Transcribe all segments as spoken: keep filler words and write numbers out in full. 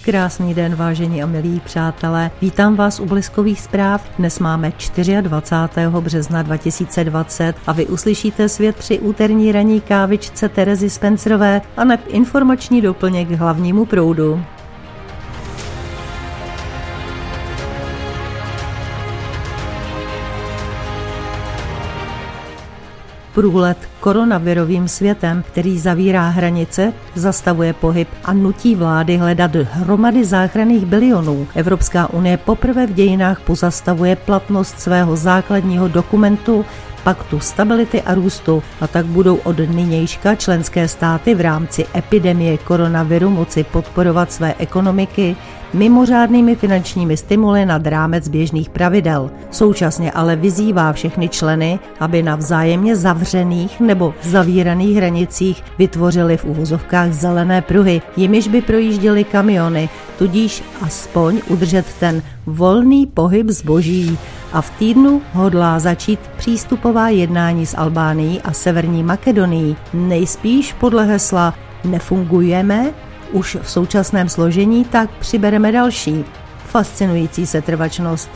Krásný den, vážení a milí přátelé. Vítám vás u Bleskových zpráv. Dnes máme dvacátého čtvrtého března dva tisíce dvacet a vy uslyšíte svět při úterní ranní kávičce Terezy Spencerové a neb informační doplněk k hlavnímu proudu. Průlet koronavirovým světem, který zavírá hranice, zastavuje pohyb a nutí vlády hledat hromady záchranných bilionů. Evropská unie poprvé v dějinách pozastavuje platnost svého základního dokumentu Paktu stability a růstu, a tak budou od nynějška členské státy v rámci epidemie koronaviru moci podporovat své ekonomiky mimořádnými finančními stimuly nad rámec běžných pravidel. Současně ale vyzývá všechny členy, aby na vzájemně zavřených nebo zavíraných hranicích vytvořili v uvozovkách zelené pruhy, jimiž by projížděly kamiony, tudíž aspoň udržet ten volný pohyb zboží. A v týdnu hodlá začít přístupová jednání s Albánií a Severní Makedonií. Nejspíš podle hesla nefungujeme už v současném složení, tak přibereme další. Fascinující setrvačnost.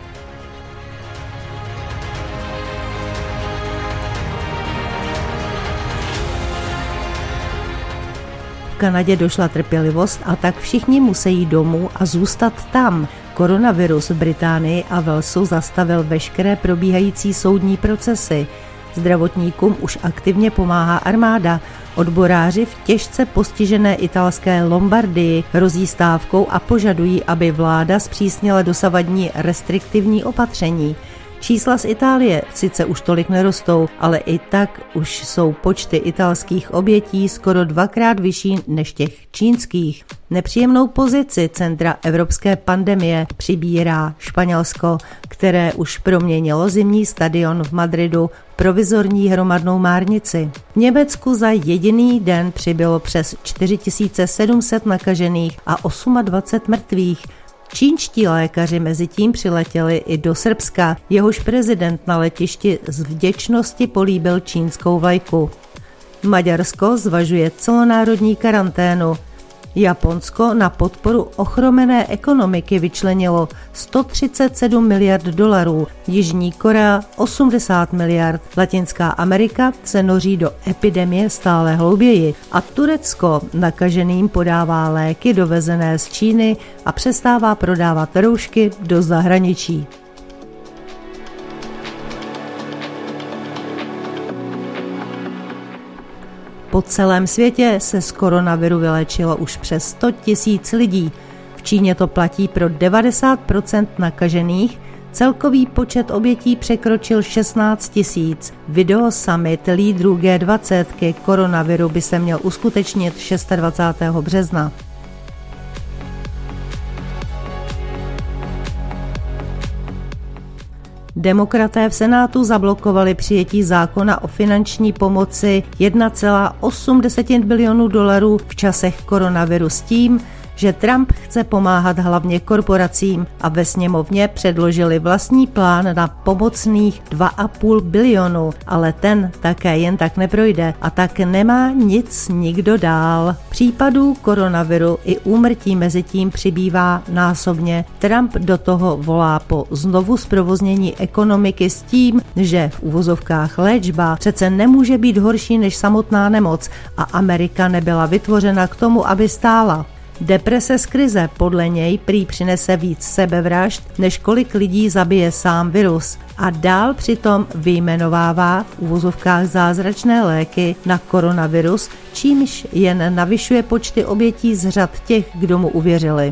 V Kanadě došla trpělivost a tak všichni musí domů a zůstat tam. Koronavirus v Británii a Walesu zastavil veškeré probíhající soudní procesy. Zdravotníkům už aktivně pomáhá armáda. Odboráři v těžce postižené italské Lombardii hrozí stávkou a požadují, aby vláda zpřísnila dosavadní restriktivní opatření. Čísla z Itálie sice už tolik nerostou, ale i tak už jsou počty italských obětí skoro dvakrát vyšší než těch čínských. Nepříjemnou pozici centra evropské pandemie přibírá Španělsko, které už proměnilo zimní stadion v Madridu v provizorní hromadnou márnici. V Německu za jediný den přibylo přes čtyři tisíce sedm set nakažených a dvacet osm mrtvých. Čínští lékaři mezi tím přiletěli i do Srbska, jehož prezident na letišti z vděčnosti políbil čínskou vlajku. Maďarsko zvažuje celonárodní karanténu. Japonsko na podporu ochromené ekonomiky vyčlenilo sto třicet sedm miliard dolarů, Jižní Korea osmdesát miliard, Latinská Amerika se noří do epidemie stále hlouběji a Turecko nakaženým podává léky dovezené z Číny a přestává prodávat roušky do zahraničí. Po celém světě se z koronaviru vylečilo už přes sto tisíc lidí. V Číně to platí pro devadesát procent nakažených, celkový počet obětí překročil šestnáct tisíc. Video summit lídrů G dvacet ke koronaviru by se měl uskutečnit dvacátého šestého března. Demokraté v Senátu zablokovali přijetí zákona o finanční pomoci jedna celá osm bilionu dolarů v časech koronaviru s tím, že Trump chce pomáhat hlavně korporacím a ve sněmovně předložili vlastní plán na pomocných dva a půl bilionu, ale ten také jen tak neprojde a tak nemá nic nikdo dál. Případů koronaviru i úmrtí mezi tím přibývá násobně. Trump do toho volá po znovu zprovoznění ekonomiky s tím, že v uvozovkách léčba přece nemůže být horší než samotná nemoc a Amerika nebyla vytvořena k tomu, aby stála. Deprese z krize podle něj prý přinese víc sebevražd, než kolik lidí zabije sám virus. A dál přitom vyjmenovává v uvozovkách zázračné léky na koronavirus, čímž jen navyšuje počty obětí z řad těch, kdo mu uvěřili.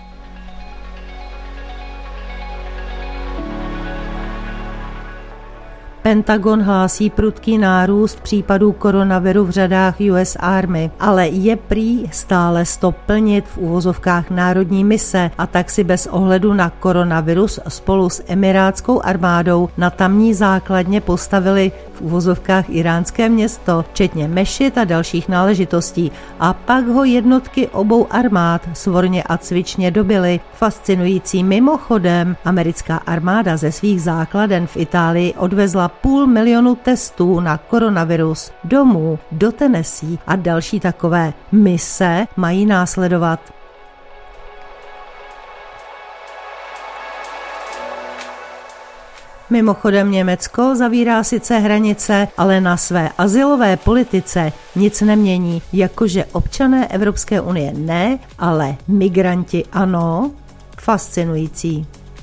Pentagon hlásí prudký nárůst případů koronaviru v řadách U S Army, ale je prý stále sto plnit v uvozovkách národní mise a tak si bez ohledu na koronavirus spolu s emirátskou armádou na tamní základně postavili v uvozovkách iránské město, včetně mešit a dalších náležitostí, a pak ho jednotky obou armád svorně a cvičně dobily. Fascinující mimochodem, americká armáda ze svých základen v Itálii odvezla půl milionu testů na koronavirus domů do Tennessee a další takové mise mají následovat. Mimochodem Německo zavírá sice hranice, ale na své azylové politice nic nemění, jakože občané Evropské unie ne, ale migranti ano. Fascinující.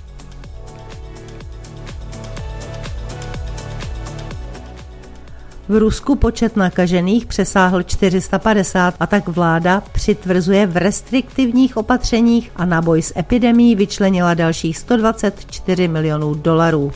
V Rusku počet nakažených přesáhl čtyři sta padesát a tak vláda přitvrzuje v restriktivních opatřeních a na boj s epidemií vyčlenila dalších sto dvacet čtyři milionů dolarů.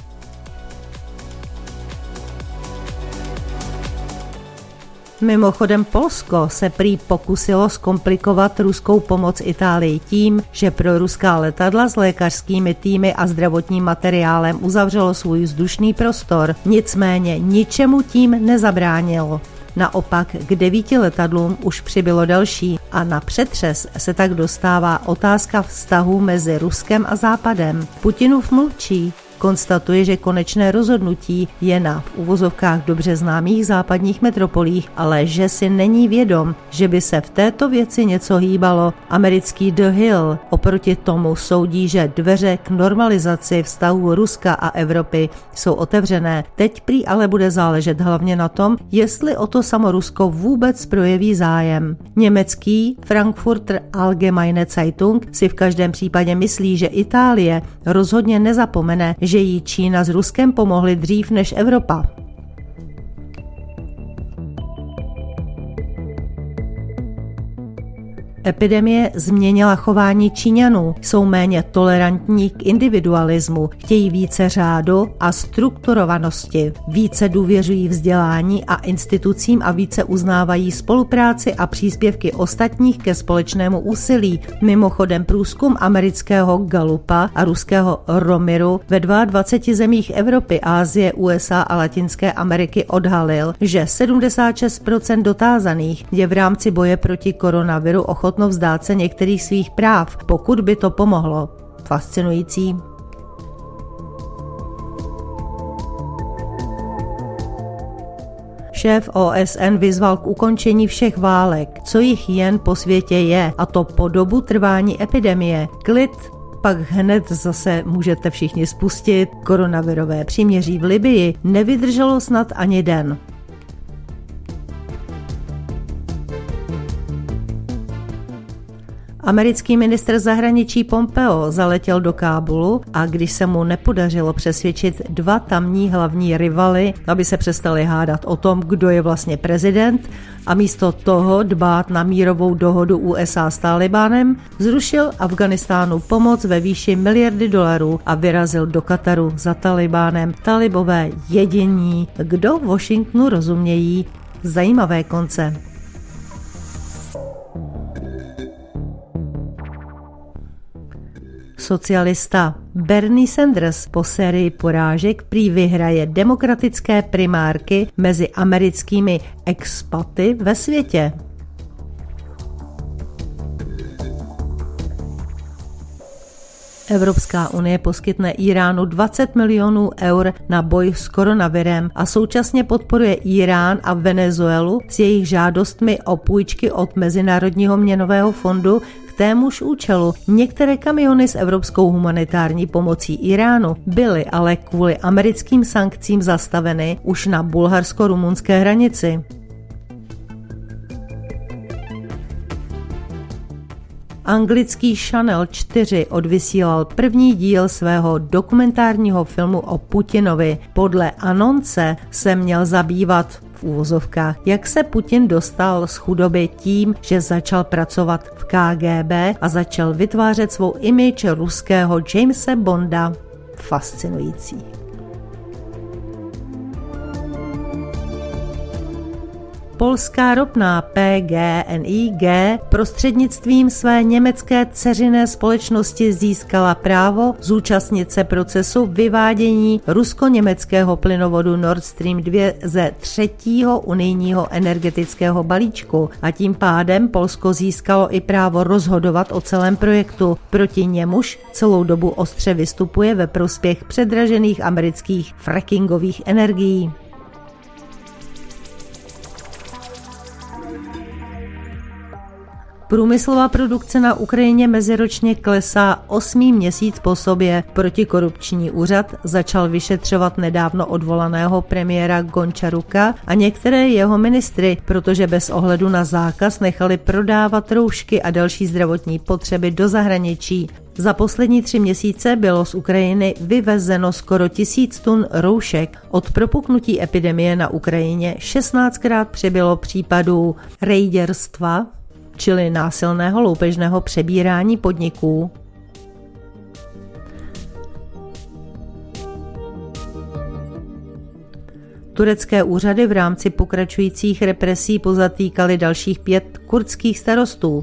Mimochodem Polsko se prý pokusilo zkomplikovat ruskou pomoc Itálii tím, že pro ruská letadla s lékařskými týmy a zdravotním materiálem uzavřelo svůj vzdušný prostor, nicméně ničemu tím nezabránilo. Naopak k devíti letadlům už přibylo další a na přetřes se tak dostává otázka vztahu mezi Ruskem a Západem. Putinův mluvčí konstatuje, že konečné rozhodnutí je na v uvozovkách dobře známých západních metropolích, ale že si není vědom, že by se v této věci něco hýbalo. Americký The Hill oproti tomu soudí, že dveře k normalizaci vztahů Ruska a Evropy jsou otevřené. Teď prý ale bude záležet hlavně na tom, jestli o to samo Rusko vůbec projeví zájem. Německý Frankfurter Allgemeine Zeitung si v každém případě myslí, že Itálie rozhodně nezapomene, že jí Čína s Ruskem pomohly dřív než Evropa. Epidemie změnila chování Číňanů, jsou méně tolerantní k individualismu, chtějí více řádu a strukturovanosti, více důvěřují vzdělání a institucím a více uznávají spolupráci a příspěvky ostatních ke společnému úsilí. Mimochodem průzkum amerického Gallupa a ruského Romiru ve dvaceti dvou zemích Evropy, Asie, U S A a Latinské Ameriky odhalil, že sedmdesát šest procent dotázaných je v rámci boje proti koronaviru ochotno vzdát se některých svých práv, pokud by to pomohlo. Fascinující. Šéf O S N vyzval k ukončení všech válek, co jich jen po světě je, a to po dobu trvání epidemie. Klid pak hned zase můžete všichni spustit. Koronavirové příměří v Libyi nevydrželo snad ani den. Americký ministr zahraničí Pompeo zaletěl do Kábulu a když se mu nepodařilo přesvědčit dva tamní hlavní rivaly, aby se přestali hádat o tom, kdo je vlastně prezident, a místo toho dbát na mírovou dohodu U S A s Talibánem, zrušil Afghánistánu pomoc ve výši miliardy dolarů a vyrazil do Kataru za Talibánem. Talibové jediní, kdo v Washingtonu rozumějí. Zajímavé konce. Socialista Bernie Sanders po sérii porážek prý vyhraje demokratické primárky mezi americkými expaty ve světě. Evropská unie poskytne Íránu dvacet milionů eur na boj s koronavirem a současně podporuje Írán a Venezuelu s jejich žádostmi o půjčky od Mezinárodního měnového fondu k témuž účelu. Některé kamiony s evropskou humanitární pomocí Íránu byly ale kvůli americkým sankcím zastaveny už na bulharsko-rumunské hranici. Anglický Channel čtyři odvysílal první díl svého dokumentárního filmu o Putinovi. Podle anonce se měl zabývat v úvozovkách, jak se Putin dostal z chudoby tím, že začal pracovat v K G B a začal vytvářet svou image ruského Jamese Bonda. Fascinující. Polská ropná P G N I G prostřednictvím své německé dceřiné společnosti získala právo zúčastnit se procesu vyvádění rusko-německého plynovodu Nord Stream dva ze třetího unijního energetického balíčku a tím pádem Polsko získalo i právo rozhodovat o celém projektu, proti němuž celou dobu ostře vystupuje ve prospěch předražených amerických frackingových energií. Průmyslová produkce na Ukrajině meziročně klesá osmý měsíc po sobě. Protikorupční úřad začal vyšetřovat nedávno odvolaného premiéra Gončaruka a některé jeho ministry, protože bez ohledu na zákaz nechali prodávat roušky a další zdravotní potřeby do zahraničí. Za poslední tři měsíce bylo z Ukrajiny vyvezeno skoro tisíc tun roušek. Od propuknutí epidemie na Ukrajině šestnáctkrát přibylo případů rejděrstva, čili násilného loupežného přebírání podniků. Turecké úřady v rámci pokračujících represí pozatýkaly dalších pět kurdských starostů.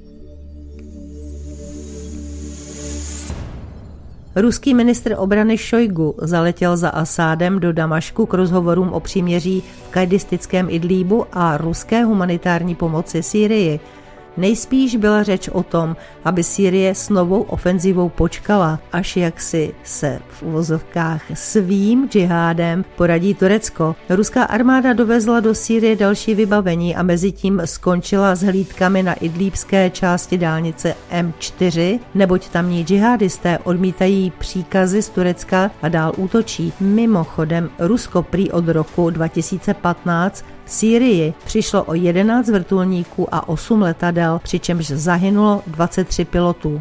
Ruský ministr obrany Šojgu zaletěl za Asádem do Damašku k rozhovorům o příměří v kurdistickém Idlíbu a ruské humanitární pomoci Sýrii. Nejspíš byla řeč o tom, aby Sýrie s novou ofenzivou počkala, až jaksi se v uvozovkách svým džihádem poradí Turecko. Ruská armáda dovezla do Sýrie další vybavení a mezitím skončila s hlídkami na idlíbské části dálnice M čtyři, neboť tamní džihadisté odmítají příkazy z Turecka a dál útočí. Mimochodem, Rusko prý od roku dva tisíce patnáct v Sýrii přišlo o jedenáct vrtulníků a osm letadel, přičemž zahynulo dvacet tři pilotů.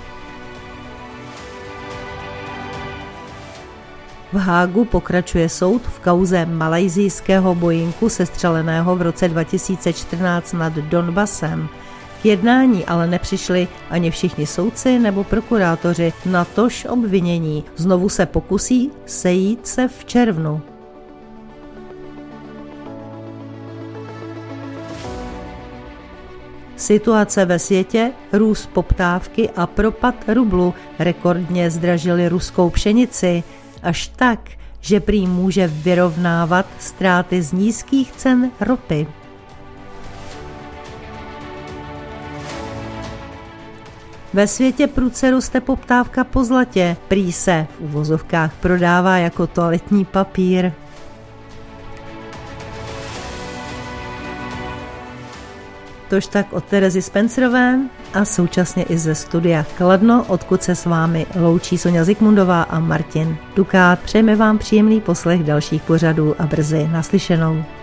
V Hágu pokračuje soud v kauze malajsijského Boeingu sestřeleného v roce dva tisíce čtrnáct nad Donbasem. K jednání ale nepřišli ani všichni soudci nebo prokurátoři, natož obvinění. Znovu se pokusí sejít se v červnu. Situace ve světě, růst poptávky a propad rublu rekordně zdražily ruskou pšenici, až tak, že prý může vyrovnávat ztráty z nízkých cen ropy. Ve světě prudce roste poptávka po zlatě, prý se v uvozovkách prodává jako toaletní papír. Tož tak od Terezy Spencerové a současně i ze studia Kladno, odkud se s vámi loučí Soňa Zikmundová a Martin Dukát. Přejeme vám příjemný poslech dalších pořadů a brzy naslyšenou.